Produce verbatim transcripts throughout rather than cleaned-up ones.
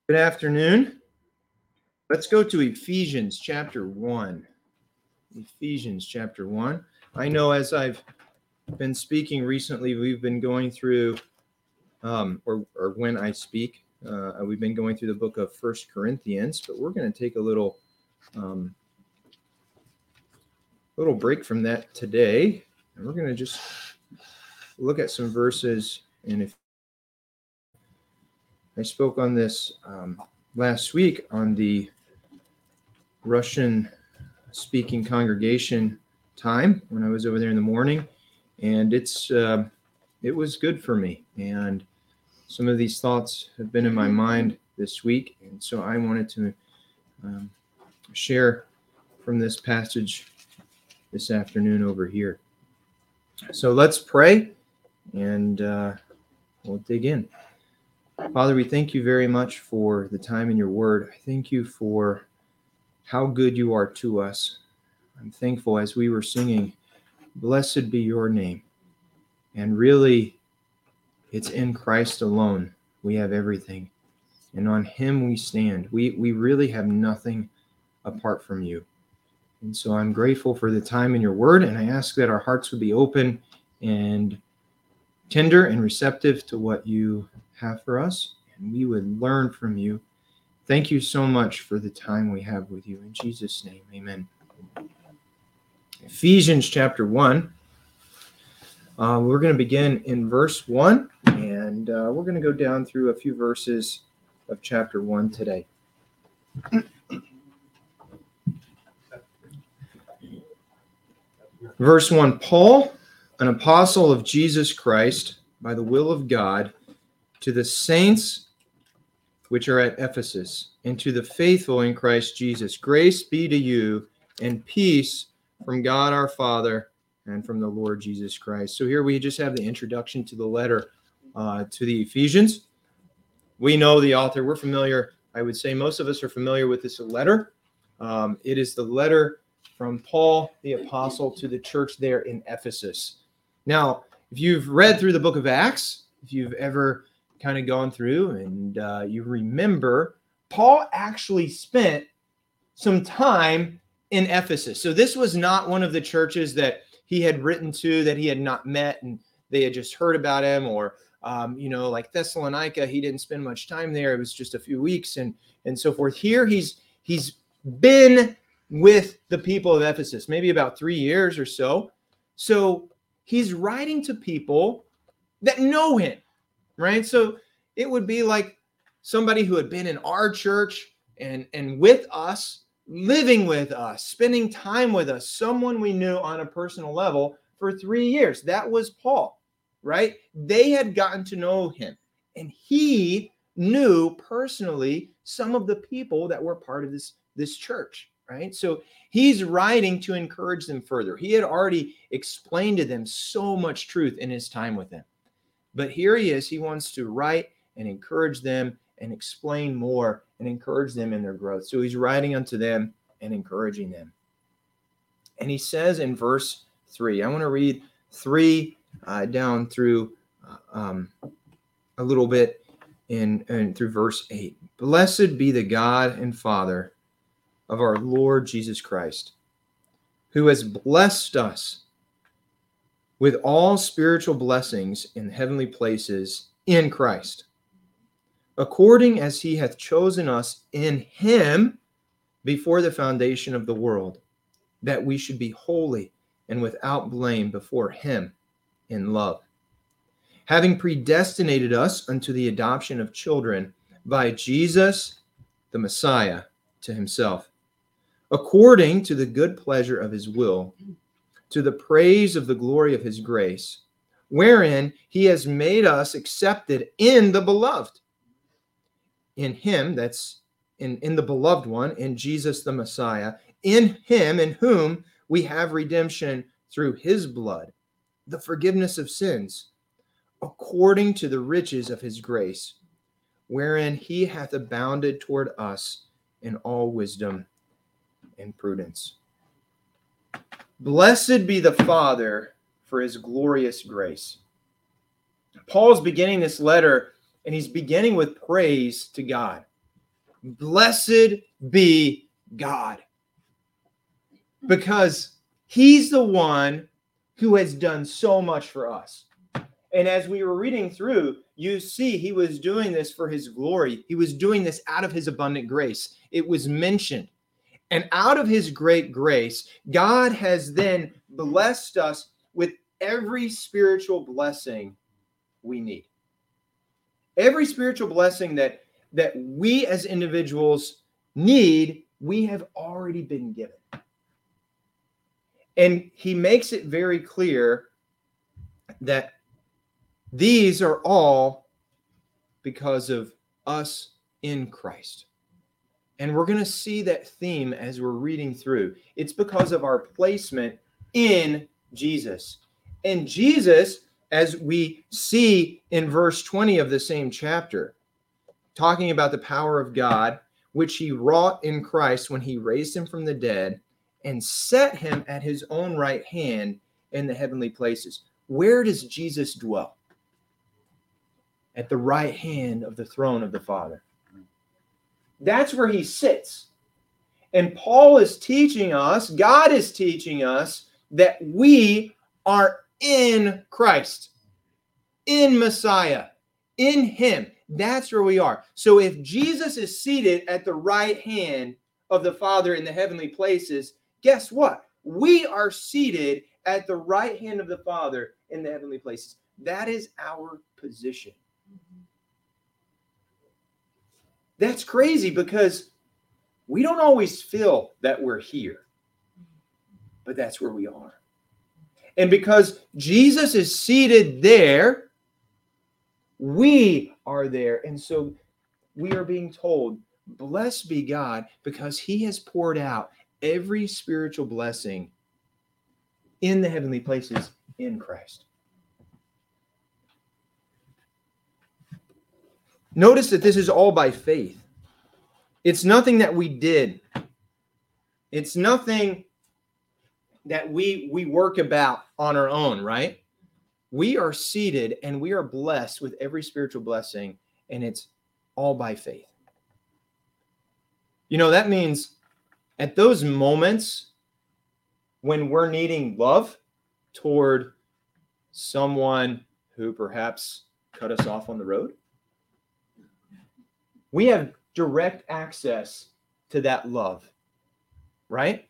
Good afternoon. Let's go to Ephesians chapter one. Ephesians chapter one. I know as I've been speaking recently, we've been going through, um, or, or when I speak, uh, we've been going through the book of First Corinthians, but we're going to take a little, um, little break from that today, and we're going to just look at some verses. And if I spoke on this um, last week on the Russian speaking congregation time when I was over there in the morning, and it's uh, it was good for me. And some of these thoughts have been in my mind this week, and so I wanted to um, share from this passage this afternoon over here. So let's pray, and uh, we'll dig in. Father, we thank you very much for the time in your word. I thank you for how good you are to us. I'm thankful as we were singing, blessed be your name. And really, it's in Christ alone we have everything. And on him we stand. We, we really have nothing apart from you. And so I'm grateful for the time in your word, and I ask that our hearts would be open and tender and receptive to what you have for us, and we would learn from you. Thank you so much for the time we have with you. In Jesus' name, amen. Ephesians chapter one. Uh, we're going to begin in verse one, and uh, we're going to go down through a few verses of chapter one today. Verse one, Paul, an apostle of Jesus Christ, by the will of God, to the saints which are at Ephesus, and to the faithful in Christ Jesus, grace be to you and peace from God our Father and from the Lord Jesus Christ. So here we just have the introduction to the letter uh, to the Ephesians. We know the author. We're familiar. I would say most of us are familiar with this letter. Um, it is the letter from Paul, the apostle, to the church there in Ephesus. Now, if you've read through the book of Acts, if you've ever kind of gone through and uh, you remember, Paul actually spent some time in Ephesus. So this was not one of the churches that he had written to that he had not met and they had just heard about him, or um, you know, like Thessalonica, he didn't spend much time there. It was just a few weeks and and so forth. Here he's he's been with the people of Ephesus, maybe about three years or so. So he's writing to people that know him, right? So it would be like somebody who had been in our church and and with us, living with us, spending time with us, someone we knew on a personal level for three years. That was Paul, right? They had gotten to know him, and he knew personally some of the people that were part of this, this church, right? So he's writing to encourage them further. He had already explained to them so much truth in his time with them. But here he is. He wants to write and encourage them and explain more and encourage them in their growth. So he's writing unto them and encouraging them. And he says in verse three, I want to read three uh, down through uh, um, a little bit in, in through verse eight. Blessed be the God and Father of our Lord Jesus Christ, who has blessed us with all spiritual blessings in heavenly places in Christ, according as he hath chosen us in him before the foundation of the world, that we should be holy and without blame before him in love, having predestinated us unto the adoption of children by Jesus the Messiah to himself, according to the good pleasure of his will, to the praise of the glory of his grace, wherein he has made us accepted in the beloved. In him, that's in, in the beloved one, in Jesus the Messiah, in him, in whom we have redemption through his blood, the forgiveness of sins, according to the riches of his grace, wherein he hath abounded toward us in all wisdom and prudence. Blessed be the Father for his glorious grace. Paul's beginning this letter, and he's beginning with praise to God. Blessed be God. Because he's the one who has done so much for us. And as we were reading through, you see he was doing this for his glory. He was doing this out of his abundant grace. It was mentioned. And out of his great grace, God has then blessed us with every spiritual blessing we need. Every spiritual blessing that, that we as individuals need, we have already been given. And he makes it very clear that these are all because of us in Christ. And we're going to see that theme as we're reading through. It's because of our placement in Jesus. And Jesus, as we see in verse twenty of the same chapter, talking about the power of God, which he wrought in Christ when he raised him from the dead and set him at his own right hand in the heavenly places. Where does Jesus dwell? At the right hand of the throne of the Father. That's where he sits. And Paul is teaching us, God is teaching us, that we are in Christ, in Messiah, in him. That's where we are. So if Jesus is seated at the right hand of the Father in the heavenly places, guess what? We are seated at the right hand of the Father in the heavenly places. That is our position. That's crazy because we don't always feel that we're here, but that's where we are. And because Jesus is seated there, we are there. And so we are being told, blessed be God, because he has poured out every spiritual blessing in the heavenly places in Christ. Notice that this is all by faith. It's nothing that we did. It's nothing that we, we work about on our own, right? We are seated and we are blessed with every spiritual blessing, and it's all by faith. You know, that means at those moments when we're needing love toward someone who perhaps cut us off on the road, we have direct access to that love, right?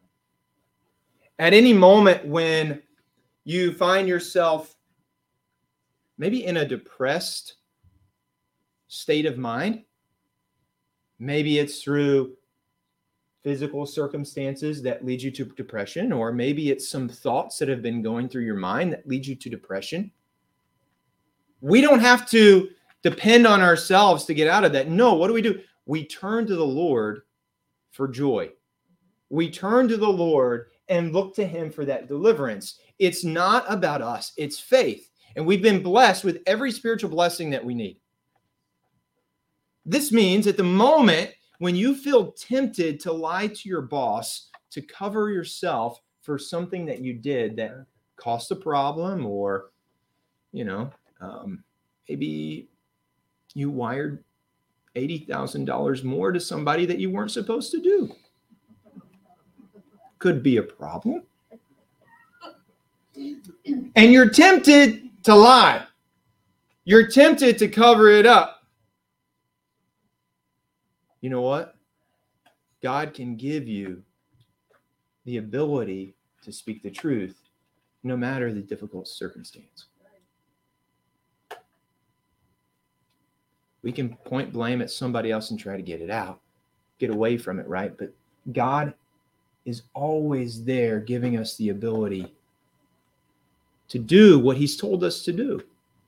At any moment when you find yourself maybe in a depressed state of mind, maybe it's through physical circumstances that lead you to depression, or maybe it's some thoughts that have been going through your mind that lead you to depression. We don't have to depend on ourselves to get out of that. No, what do we do? We turn to the Lord for joy. We turn to the Lord and look to him for that deliverance. It's not about us. It's faith. And we've been blessed with every spiritual blessing that we need. This means at the moment when you feel tempted to lie to your boss to cover yourself for something that you did that caused a problem, or, you know, um, maybe you wired eighty thousand dollars more to somebody that you weren't supposed to do. Could be a problem. And you're tempted to lie. You're tempted to cover it up. You know what? God can give you the ability to speak the truth no matter the difficult circumstance. We can point blame at somebody else and try to get it out, get away from it, right? But God is always there giving us the ability to do what he's told us to do.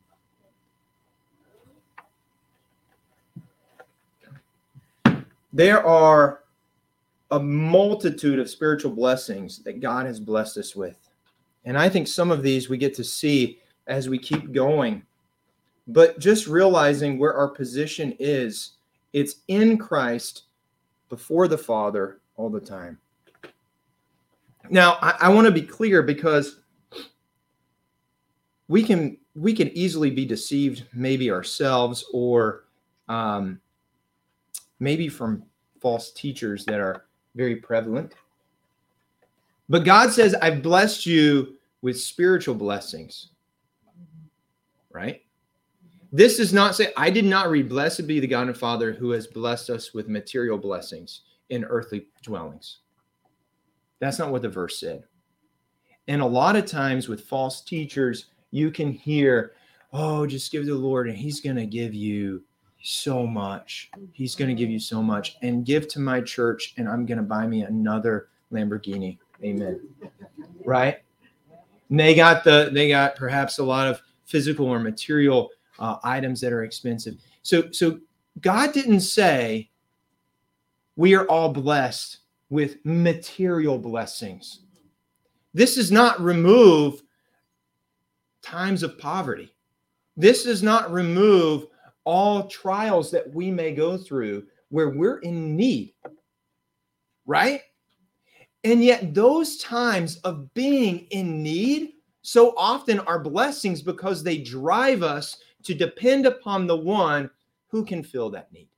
There are a multitude of spiritual blessings that God has blessed us with. And I think some of these we get to see as we keep going. But just realizing where our position is, it's in Christ before the Father all the time. Now, I, I want to be clear, because we can we can easily be deceived, maybe ourselves, or um, maybe from false teachers that are very prevalent. But God says, I've blessed you with spiritual blessings, right? This does not say, I did not read, blessed be the God and Father who has blessed us with material blessings in earthly dwellings. That's not what the verse said. And a lot of times with false teachers, you can hear, oh, just give to the Lord and he's going to give you so much. He's going to give you so much. And give to my church and I'm going to buy me another Lamborghini. Amen. Right? And they got the, they got perhaps a lot of physical or material uh, items that are expensive. So, so God didn't say we are all blessed with material blessings. This does not remove times of poverty. This does not remove all trials that we may go through where we're in need, right? And yet those times of being in need so often are blessings because they drive us to depend upon the one who can fill that need.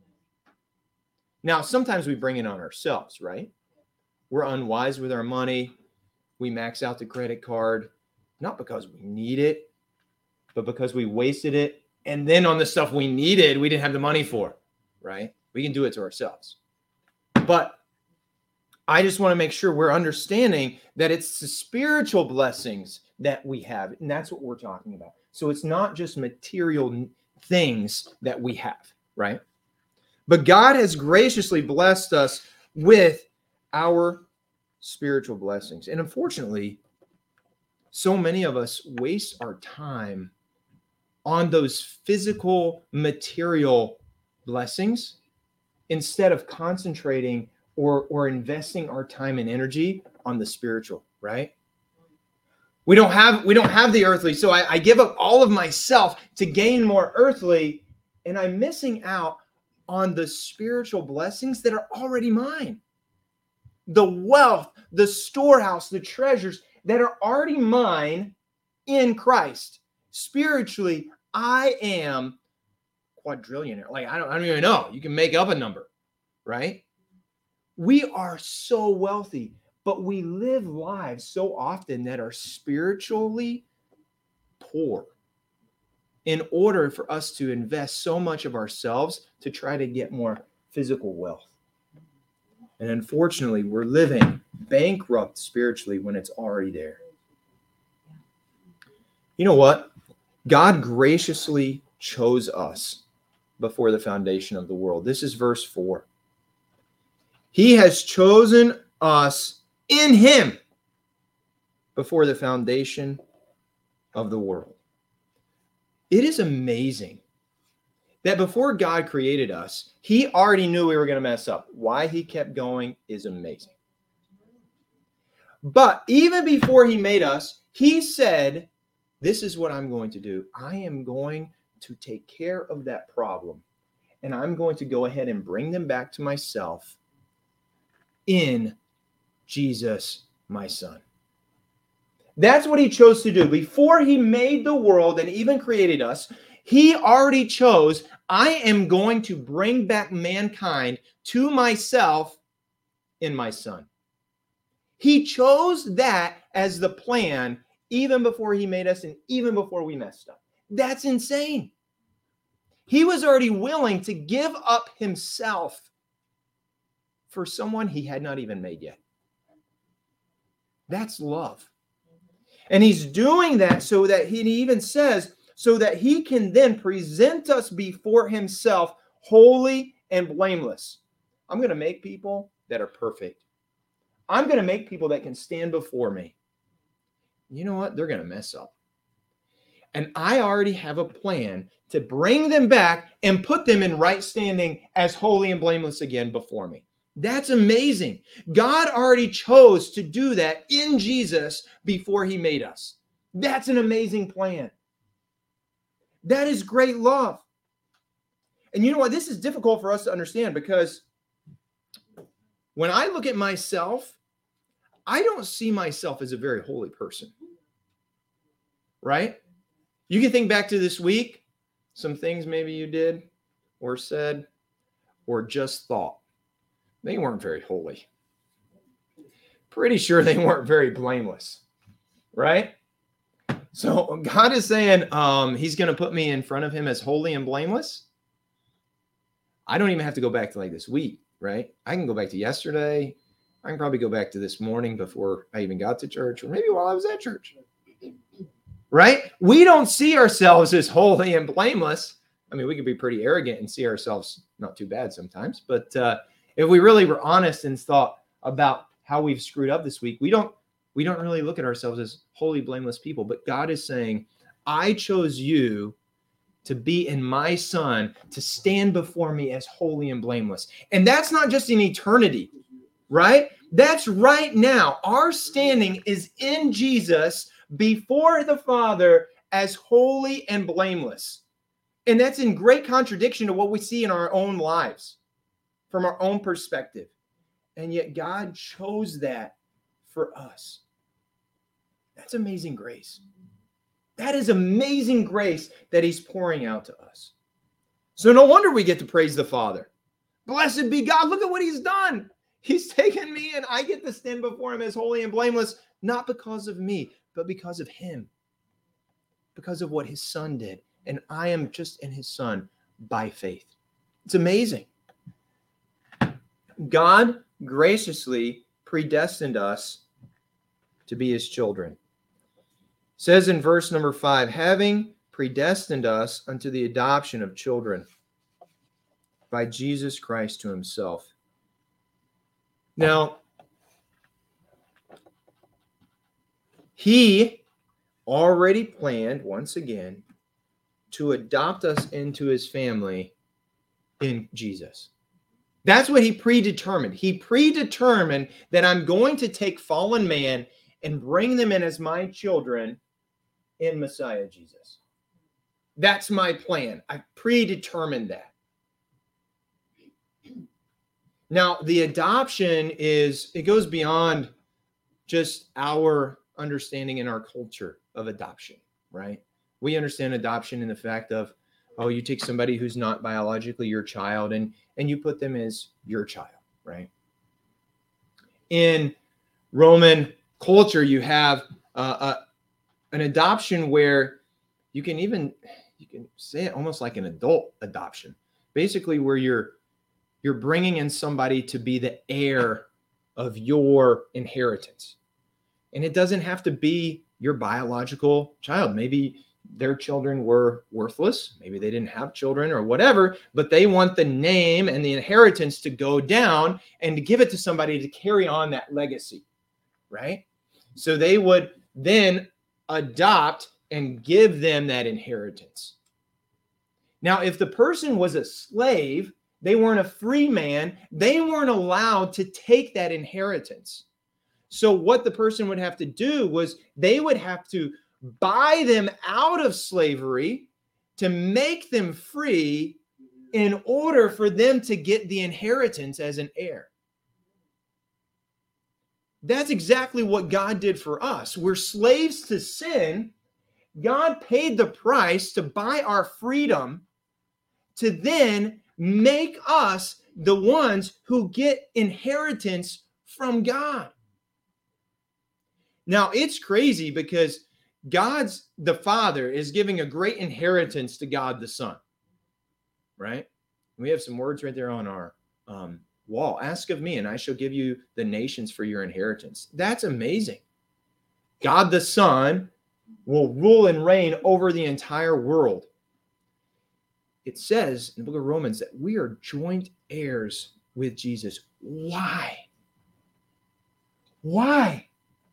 Now, sometimes we bring it on ourselves, right? We're unwise with our money. We max out the credit card, not because we need it, but because we wasted it. And then on the stuff we needed, we didn't have the money for, right? We can do it to ourselves. But I just want to make sure we're understanding that it's the spiritual blessings that we have. And that's what we're talking about. So it's not just material things that we have, right? But God has graciously blessed us with our spiritual blessings. And unfortunately, so many of us waste our time on those physical, material blessings instead of concentrating or, or investing our time and energy on the spiritual, right? We don't have, we don't have the earthly, so I, I give up all of myself to gain more earthly, and I'm missing out on the spiritual blessings that are already mine. The wealth, the storehouse, the treasures that are already mine in Christ. Spiritually, I am quadrillionaire. Like, I don't, I don't even know. You can make up a number, right? We are so wealthy, but we live lives so often that are spiritually poor in order for us to invest so much of ourselves to try to get more physical wealth. And unfortunately, we're living bankrupt spiritually when it's already there. You know what? God graciously chose us before the foundation of the world. This is verse four. He has chosen us in him before the foundation of the world. It is amazing that before God created us, he already knew we were going to mess up. Why he kept going is amazing. But even before he made us, he said, this is what I'm going to do. I am going to take care of that problem. And I'm going to go ahead and bring them back to myself in Jesus, my son. That's what he chose to do. Before he made the world and even created us, he already chose, I am going to bring back mankind to myself in my son. He chose that as the plan even before he made us and even before we messed up. That's insane. He was already willing to give up himself for someone he had not even made yet. That's love. And he's doing that so that he even says, so that he can then present us before himself holy and blameless. I'm going to make people that are perfect. I'm going to make people that can stand before me. You know what? They're going to mess up. And I already have a plan to bring them back and put them in right standing as holy and blameless again before me. That's amazing. God already chose to do that in Jesus before he made us. That's an amazing plan. That is great love. And you know what? This is difficult for us to understand because when I look at myself, I don't see myself as a very holy person. Right? You can think back to this week, some things maybe you did or said, or just thought, they weren't very holy. Pretty sure they weren't very blameless, right? So God is saying um, he's going to put me in front of him as holy and blameless. I don't even have to go back to like this week, right? I can go back to yesterday. I can probably go back to this morning before I even got to church, or maybe while I was at church, right? We don't see ourselves as holy and blameless. I mean, we could be pretty arrogant and see ourselves not too bad sometimes. But uh, if we really were honest and thought about how we've screwed up this week, we don't we don't really look at ourselves as holy, blameless people. But God is saying, I chose you to be in my son, to stand before me as holy and blameless. And that's not just in eternity, right? That's right now. Our standing is in Jesus before the Father as holy and blameless. And that's in great contradiction to what we see in our own lives from our own perspective. And yet God chose that for us. That's amazing grace. That is amazing grace that he's pouring out to us. So no wonder we get to praise the Father. Blessed be God. Look at what he's done. He's taken me and I get to stand before him as holy and blameless, not because of me, but because of him, because of what his son did. And I am just in his son by faith. It's amazing. God graciously predestined us to be his children. It says in verse number five, having predestined us unto the adoption of children by Jesus Christ to himself. Now, he already planned, once again, to adopt us into his family in Jesus. That's what he predetermined. He predetermined that I'm going to take fallen man and bring them in as my children in Messiah Jesus. That's my plan. I predetermined that. Now, the adoption is, it goes beyond just our understanding in our culture of adoption, right? We understand adoption in the fact of, oh, you take somebody who's not biologically your child and, and you put them as your child, right? In Roman culture, you have uh, a, an adoption where you can even, you can say it almost like an adult adoption, basically where you're you're bringing in somebody to be the heir of your inheritance. And it doesn't have to be your biological child. Maybe their children were worthless. Maybe they didn't have children or whatever, but they want the name and the inheritance to go down and to give it to somebody to carry on that legacy, right? So they would then adopt and give them that inheritance. Now, if the person was a slave, they weren't a free man, they weren't allowed to take that inheritance. So what the person would have to do was they would have to buy them out of slavery to make them free in order for them to get the inheritance as an heir. That's exactly what God did for us. We're slaves to sin. God paid the price to buy our freedom to then make us the ones who get inheritance from God. Now, it's crazy because God's, the Father, is giving a great inheritance to God the Son, right? We have some words right there on our um, wall. Ask of me, and I shall give you the nations for your inheritance. That's amazing. God the Son will rule and reign over the entire world. It says in the book of Romans that we are joint heirs with Jesus. Why? Why?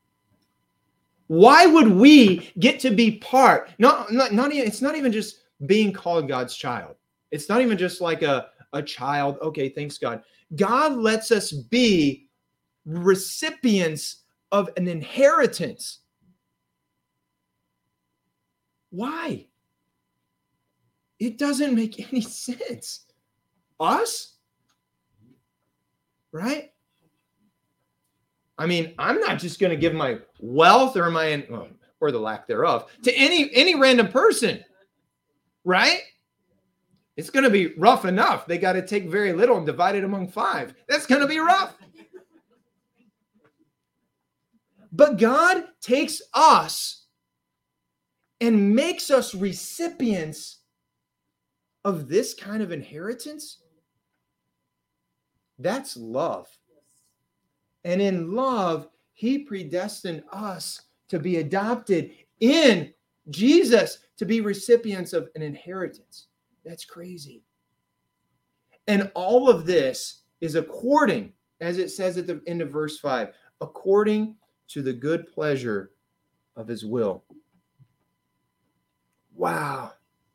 Why would we get to be part? Not, not, not even, it's not even just being called God's child. It's not even just like a, a child. Okay, thanks God. God lets us be recipients of an inheritance. Why? It doesn't make any sense. Us? Right? I mean, I'm not just going to give my wealth or my, or the lack thereof to any, any random person. Right? It's going to be rough enough. They got to take very little and divide it among five. That's going to be rough. But God takes us and makes us recipients of this kind of inheritance. That's love. And in love, he predestined us to be adopted in Jesus, to be recipients of an inheritance. That's crazy. And all of this is according, as it says at the end of verse five, according to the good pleasure of his will. Wow.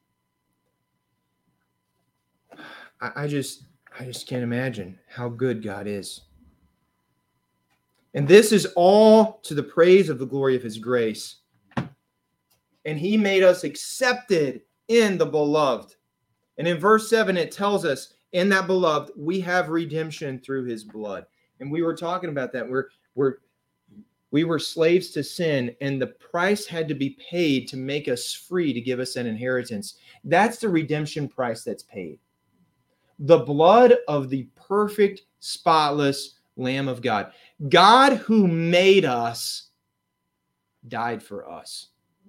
I, I just I just can't imagine how good God is. And this is all to the praise of the glory of his grace. And he made us accepted in the beloved. And in verse seven, it tells us, in that beloved, we have redemption through his blood. And we were talking about that. We're, we're, we were slaves to sin, and the price had to be paid to make us free, to give us an inheritance. That's the redemption price that's paid. The blood of the perfect, spotless Lamb of God. God who made us died for us.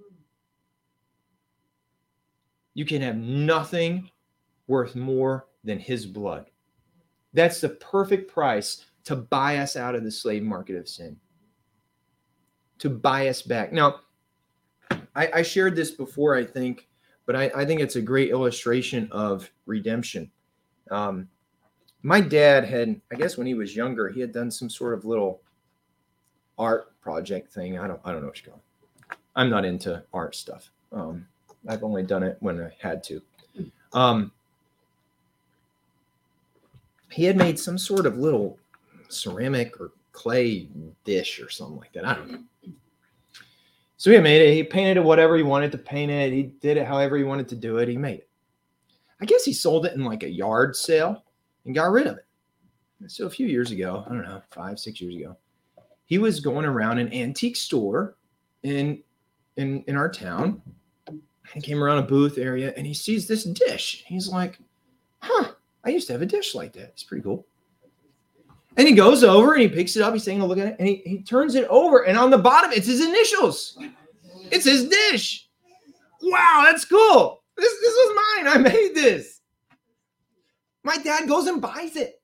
You can have nothing worth more than his blood. That's the perfect price to buy us out of the slave market of sin, to buy us back. Now, I, I shared this before, I think, but I, I think it's a great illustration of redemption. Um, my dad had, I guess when he was younger, he had done some sort of little art project thing. I don't, I don't know what you call it. I'm not into art stuff. Um, I've only done it when I had to. Um, he had made some sort of little ceramic or clay dish or something like that. I don't know. So he made it. He painted it whatever he wanted to paint it. He did it however he wanted to do it. He made it. I guess he sold it in like a yard sale and got rid of it. So a few years ago, I don't know, five, six years ago, he was going around an antique store in in in our town. He came around a booth area and he sees this dish. He's like, huh, I used to have a dish like that. It's pretty cool. And he goes over and he picks it up. He's taking a look at it and he, he turns it over. And on the bottom, it's his initials. It's his dish. Wow, that's cool. This, this was mine. I made this. My dad goes and buys it.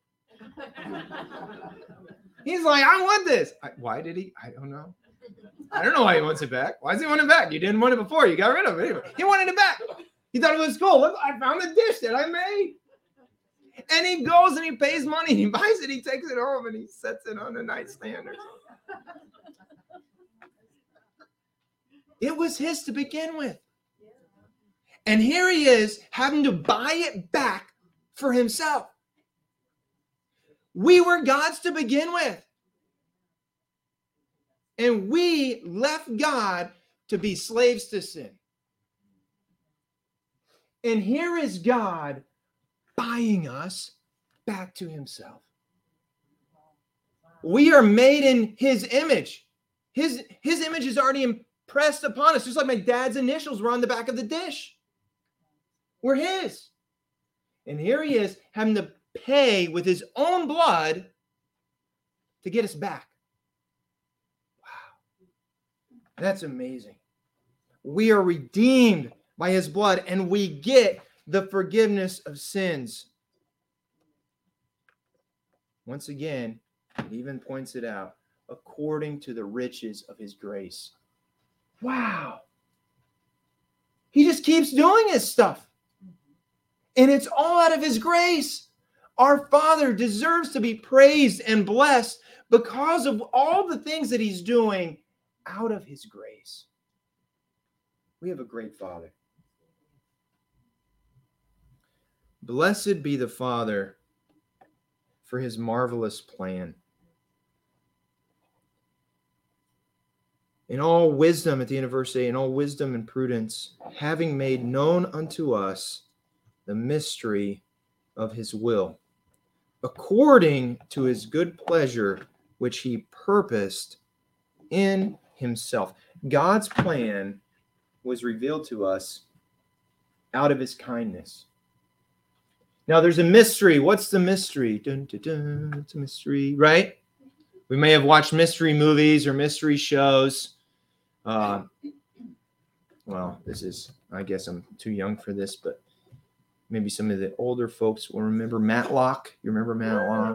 He's like, I want this. I, why did he? I don't know. I don't know why he wants it back. Why does he want it back? You didn't want it before. You got rid of it. Anyway, he wanted it back. He thought it was cool. Look, I found the dish that I made. And he goes and he pays money. He buys it. He takes it home and he sets it on the nightstand or something. It was his to begin with. And here he is having to buy it back for himself. We were God's to begin with. And we left God to be slaves to sin. And here is God buying us back to himself. We are made in his image. His, his image is already impressed upon us, just like my dad's initials were on the back of the dish. We're his. And here he is having to pay with his own blood to get us back. Wow. That's amazing. We are redeemed by his blood and we get the forgiveness of sins. Once again, it even points it out, according to the riches of his grace. Wow. He just keeps doing his stuff. And it's all out of his grace. Our Father deserves to be praised and blessed because of all the things that he's doing out of his grace. We have a great Father. Blessed be the Father for his marvelous plan. In all wisdom, at the end of verse eight, in all wisdom and prudence, having made known unto us the mystery of his will, according to his good pleasure, which he purposed in himself. God's plan was revealed to us out of his kindness. Now there's a mystery. What's the mystery? Dun, dun, dun. It's a mystery, right? We may have watched mystery movies or mystery shows. Uh, well, this is, I guess I'm too young for this, but maybe some of the older folks will remember Matlock. You remember Matlock?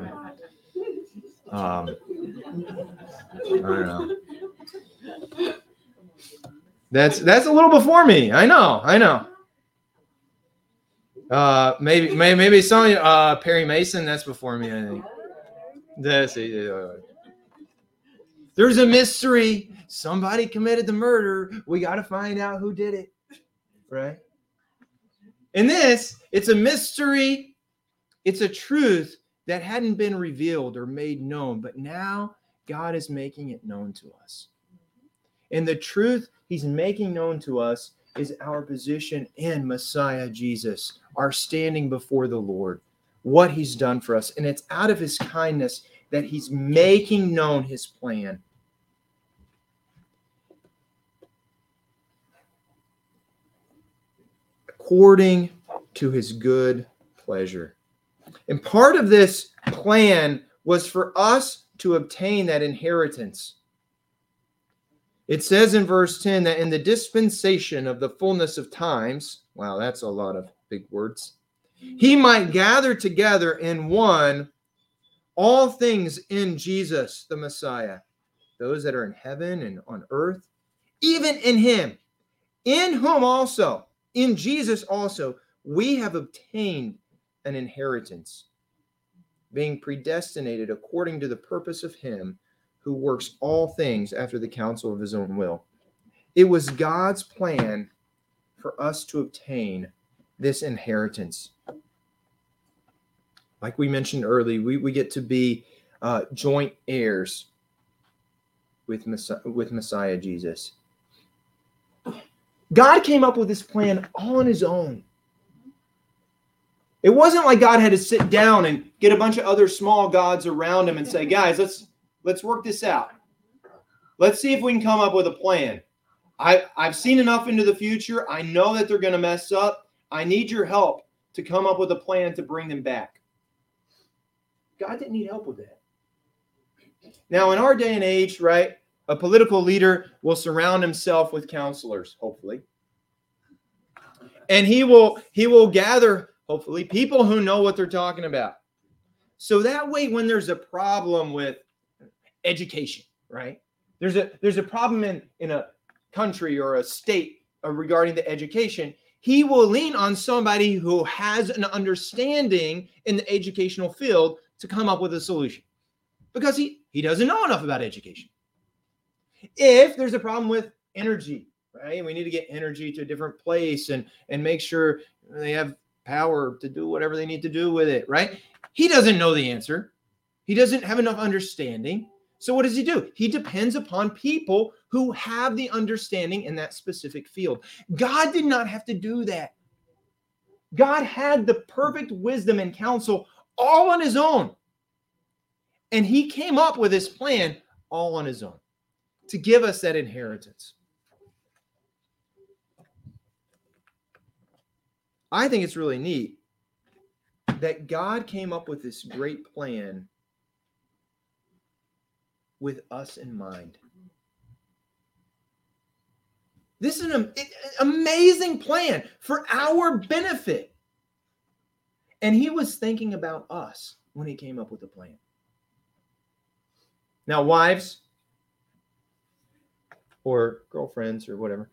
Um, I don't know. That's that's a little before me. I know. I know. Uh, maybe maybe maybe some of you, uh, Perry Mason. That's before me. I think. That's uh, there's a mystery. Somebody committed the murder. We got to find out who did it. Right. In this, it's a mystery. It's a truth that hadn't been revealed or made known, but now God is making it known to us. And the truth he's making known to us is our position in Messiah Jesus, our standing before the Lord, what he's done for us. And it's out of his kindness that he's making known his plan. According to his good pleasure. And part of this plan was for us to obtain that inheritance. It says in verse ten that in the dispensation of the fullness of times, wow, that's a lot of big words, he might gather together in one all things in Jesus, the Messiah, those that are in heaven and on earth, even in him, in whom also, in Jesus also, we have obtained an inheritance, being predestinated according to the purpose of him who works all things after the counsel of his own will. It was God's plan for us to obtain this inheritance. Like we mentioned earlier, we, we get to be uh, joint heirs with Messiah, with Messiah Jesus. God came up with this plan all on his own. It wasn't like God had to sit down and get a bunch of other small gods around him and say, guys, let's let's work this out. Let's see if we can come up with a plan. I, I've seen enough into the future. I know that they're going to mess up. I need your help to come up with a plan to bring them back. God didn't need help with that. Now, in our day and age, right, a political leader will surround himself with counselors, hopefully. And he will he will gather, hopefully, people who know what they're talking about. So that way, when there's a problem with education, right? There's a there's a problem in, in a country or a state regarding the education. He will lean on somebody who has an understanding in the educational field to come up with a solution, because he, he doesn't know enough about education. If there's a problem with energy, right? We need to get energy to a different place and, and make sure they have power to do whatever they need to do with it, right? He doesn't know the answer. He doesn't have enough understanding. So what does he do? He depends upon people who have the understanding in that specific field. God did not have to do that. God had the perfect wisdom and counsel all on his own. And he came up with his plan all on his own to give us that inheritance. I think it's really neat that God came up with this great plan with us in mind. This is an amazing plan for our benefit. And he was thinking about us when he came up with the plan. Now, wives or girlfriends or whatever,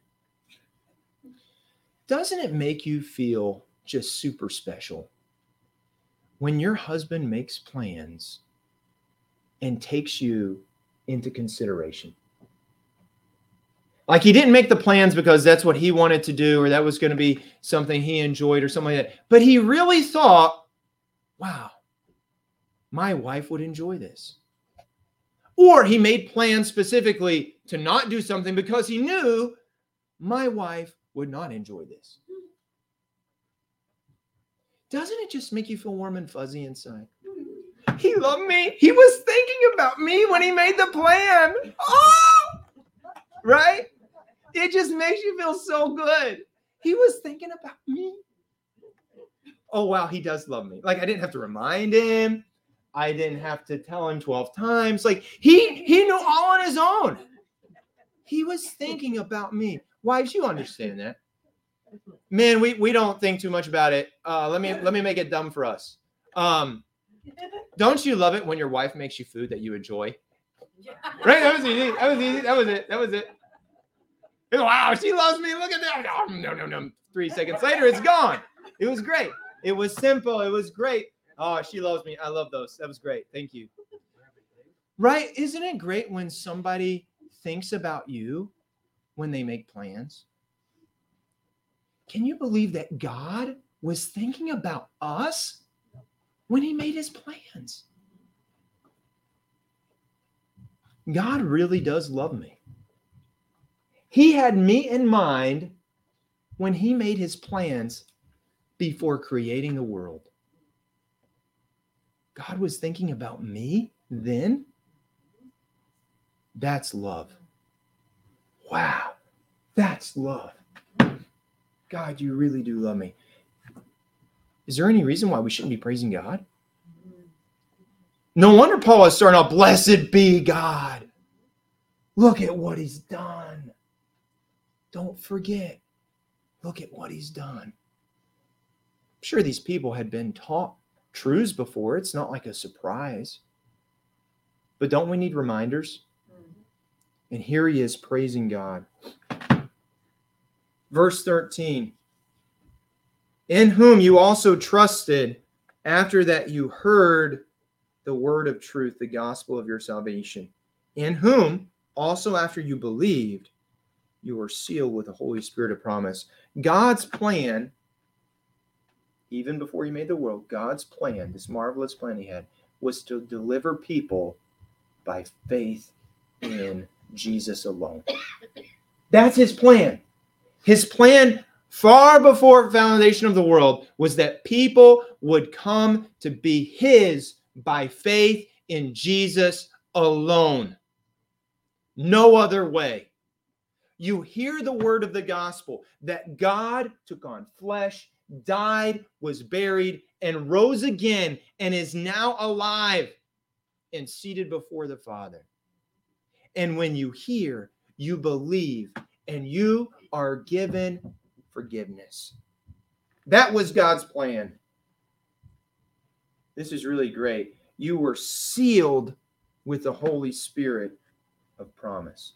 doesn't it make you feel just super special when your husband makes plans and takes you into consideration? Like, he didn't make the plans because that's what he wanted to do or that was going to be something he enjoyed or something like that. But he really thought, wow, my wife would enjoy this. Or he made plans specifically to not do something because he knew my wife would not enjoy this. Doesn't it just make you feel warm and fuzzy inside? He loved me. He was thinking about me when he made the plan. Oh, right? It just makes you feel so good. He was thinking about me. oh, wow, he does love me. Like I didn't have to remind him. I didn't have to tell him twelve times. Like he, he knew all on his own. He was thinking about me. Wives, you understand that. Man, we, we don't think too much about it. Uh, let me let me make it dumb for us. Um, don't you love it when your wife makes you food that you enjoy? Right? That was easy. That was easy. That was it. That was it. Wow, she loves me. Look at that. Oh, no, no, no. Three seconds later, it's gone. It was great. It was simple. It was great. Oh, she loves me. I love those. That was great. Thank you. Right? Isn't it great when somebody thinks about you when they make plans? Can you believe that God was thinking about us when he made his plans? God really does love me. He had me in mind when he made his plans before creating the world. God was thinking about me then? That's love. Wow, that's love. God, you really do love me. Is there any reason why we shouldn't be praising God? No wonder Paul is starting out, blessed be God. Look at what he's done. Don't forget. Look at what he's done. I'm sure these people had been taught truths before. It's not like a surprise. But don't we need reminders? And here he is praising God. Verse thirteen. In whom you also trusted after that you heard the word of truth, the gospel of your salvation. In whom also after you believed, you were sealed with the Holy Spirit of promise. God's plan, even before he made the world, God's plan, this marvelous plan he had, was to deliver people by faith in Jesus alone. That's his plan. His plan far before the foundation of the world was that people would come to be his by faith in Jesus alone. No other way. You hear the word of the gospel that God took on flesh, died, was buried, and rose again, and is now alive and seated before the Father. And when you hear, you believe, and you are given forgiveness. That was God's plan. This is really great. You were sealed with the Holy Spirit of promise.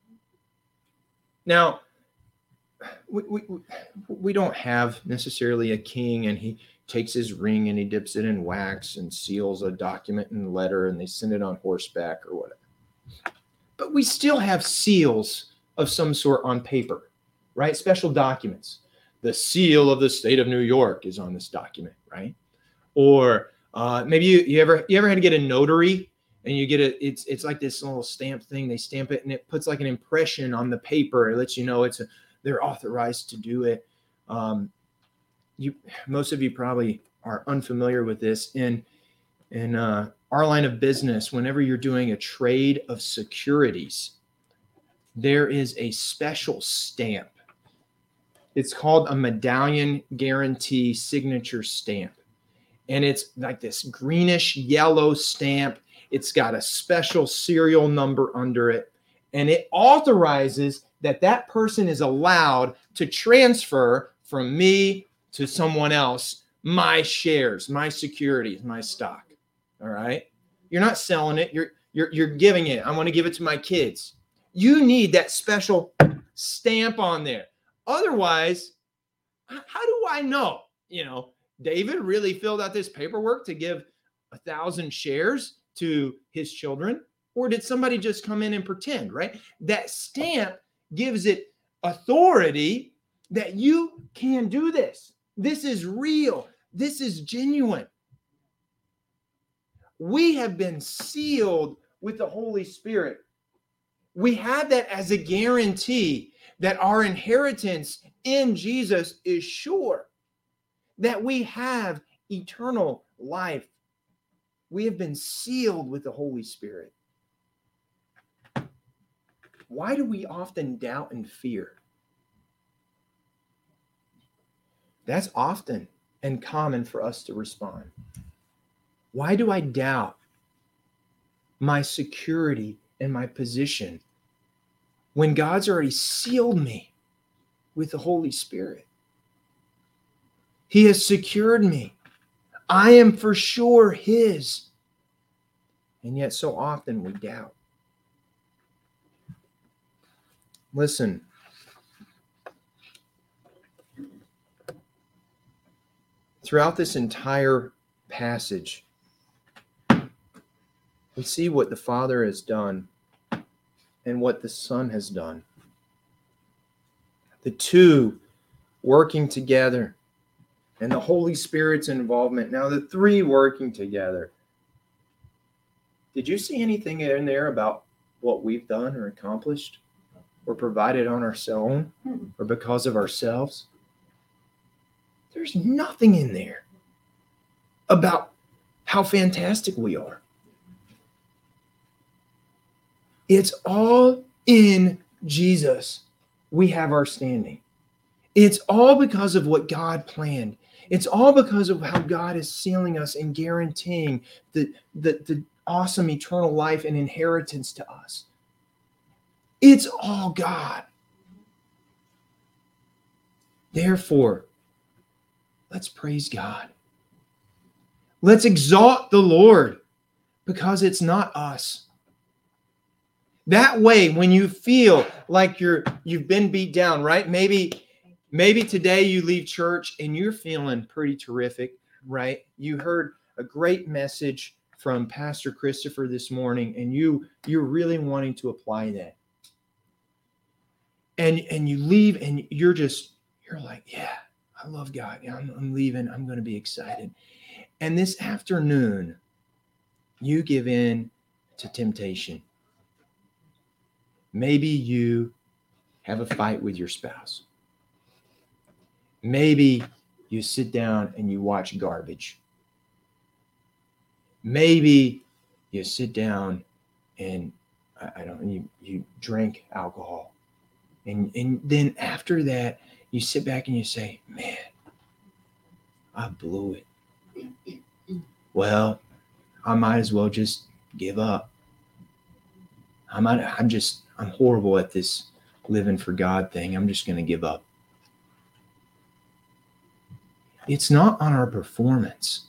Now, we, we, we don't have necessarily a king and he takes his ring and he dips it in wax and seals a document in a letter and they send it on horseback or whatever. But we still have seals of some sort on paper, right? Special documents. The seal of the state of New York is on this document, right? Or uh, maybe you, you ever you ever had to get a notary and you get a it's it's like this little stamp thing. They stamp it and it puts like an impression on the paper. It lets you know it's a, they're authorized to do it. Um, you most of you probably are unfamiliar with this. In in uh, our line of business, whenever you're doing a trade of securities, there is a special stamp. It's called a medallion guarantee signature stamp. And it's like this greenish yellow stamp. It's got a special serial number under it. And it authorizes that that person is allowed to transfer from me to someone else my shares, my securities, my stock. All right? You're not selling it. You're, you're, you're giving it. I want to give it to my kids. You need that special stamp on there. Otherwise, how do I know, you know, David really filled out this paperwork to give a thousand shares to his children? Or did somebody just come in and pretend, right? That stamp gives it authority that you can do this. This is real. This is genuine. We have been sealed with the Holy Spirit. We have that as a guarantee that our inheritance in Jesus is sure, that we have eternal life. We have been sealed with the Holy Spirit. Why do we often doubt and fear? That's often and common for us to respond. Why do I doubt my security and my position when God's already sealed me with the Holy Spirit? He has secured me. I am for sure His. And yet so often we doubt. Listen. Throughout this entire passage, we see what the Father has done and what the Son has done. The two working together and the Holy Spirit's involvement. Now the three working together. Did you see anything in there about what we've done or accomplished or provided on our own or because of ourselves? There's nothing in there about how fantastic we are. It's all in Jesus. We have our standing. It's all because of what God planned. It's all because of how God is sealing us and guaranteeing the, the, the awesome eternal life and inheritance to us. It's all God. Therefore, let's praise God. Let's exalt the Lord because it's not us. That way, when you feel like you're you've been beat down, right? Maybe maybe today you leave church and you're feeling pretty terrific, right? You heard a great message from Pastor Christopher this morning, and you you're really wanting to apply that. And and you leave and you're just you're like, yeah, I love God. Yeah, I'm, I'm leaving. I'm going to be excited. And this afternoon, you give in to temptation. Maybe you have a fight with your spouse. Maybe you sit down and you watch garbage. Maybe you sit down and I, I don't you you drink alcohol. And and then after that, you sit back and you say, man, I blew it. Well, I might as well just give up. I might, I'm just, I'm horrible at this living for God thing. I'm just going to give up. It's not on our performance.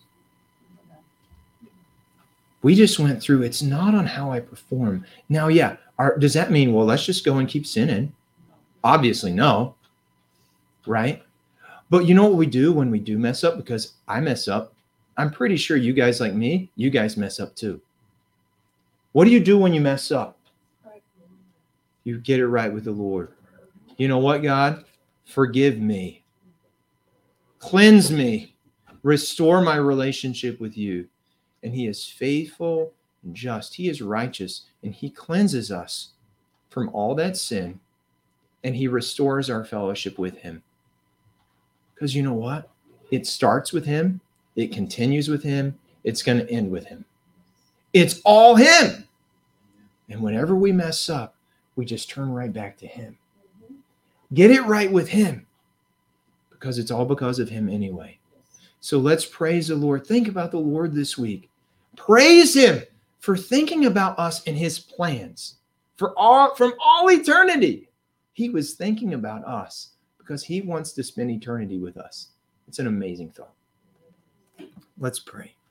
We just went through, it's not on how I perform. Now, yeah, our, does that mean, well, let's just go and keep sinning? Obviously, no. Right? But you know what we do when we do mess up? Because I mess up. I'm pretty sure you guys like me, you guys mess up too. What do you do when you mess up? You get it right with the Lord. You know what, God? Forgive me. Cleanse me. Restore my relationship with you. And He is faithful and just. He is righteous, and He cleanses us from all that sin, and He restores our fellowship with Him. Because you know what? It starts with Him. It continues with Him. It's going to end with Him. It's all Him. And whenever we mess up, we just turn right back to Him. Get it right with Him, because it's all because of Him anyway. So let's praise the Lord. Think about the Lord this week. Praise Him for thinking about us and His plans. For all, from all eternity, He was thinking about us because He wants to spend eternity with us. It's an amazing thought. Let's pray.